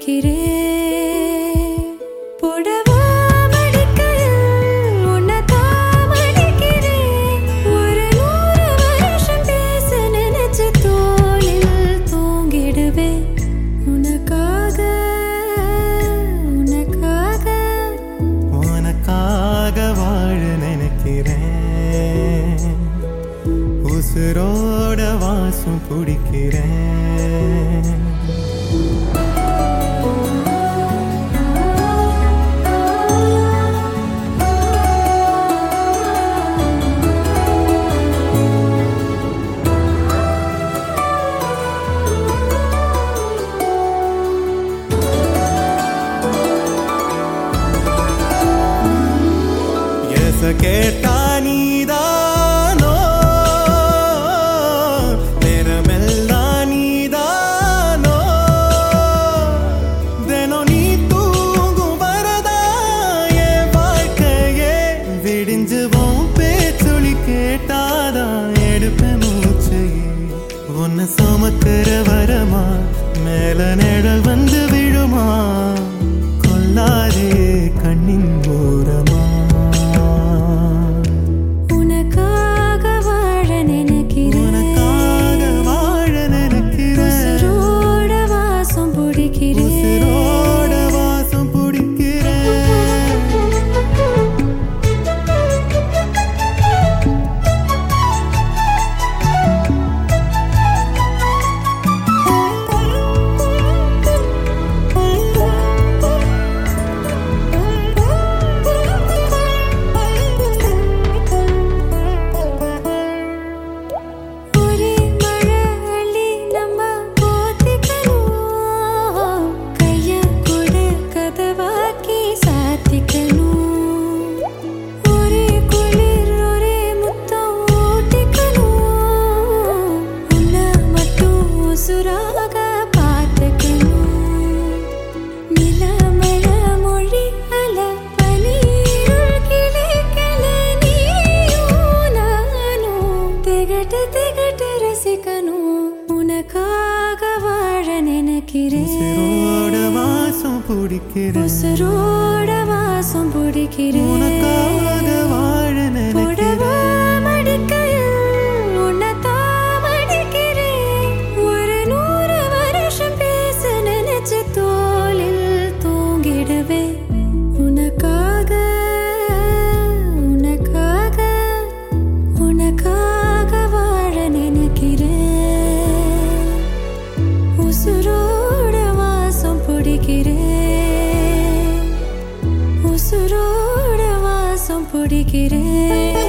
பிடிக்கிறேன் புடவா மடிக்கையில் உன்னைத்தான் மடிக்கிறேன் ஒரு 100 வருஷம் பேச நினைச்சு தோளில் தூங்கிடுவேன் உனக்காக உனக்காக உனக்காக வாழ நினைக்கிறேன் உசுரோட வாசம் பிடிக்கிறேன் கேட்டா நீதானோ நேரமெல்லாம் நீதானோ தினம் நீ தூங்கும் வரதா என் வாழ்க்கையே விடிஞ்சுவோம் பேச்சொலி கேட்டாதான் எடுப்பேன் மூச்சையே உன்னை சுமக்கிற வரமா மேல நிழல் வந்து விழுமா கொல்லாதே கண்ணின் ஓரமா உனக்காக வாழ நினைக்கிறேன் உசுரோட வாசம் பிடிக்கிறேன் உனக்காக வாழ நினைக்கிறேன் மடிக்கையில் உன்னைத்தான் மடிக்கிறேன் ஒரு 100 வருஷம் பேச நினைச்சு தோளில் தூங்கிடுவேன் உனக்காக உனக்காக உனக்காக வாழ நினைக்கிறேன் உசுரோட வாசம் பிடிக்கிறேன் உசுரோட வாசம் பிடிக்கிறேன்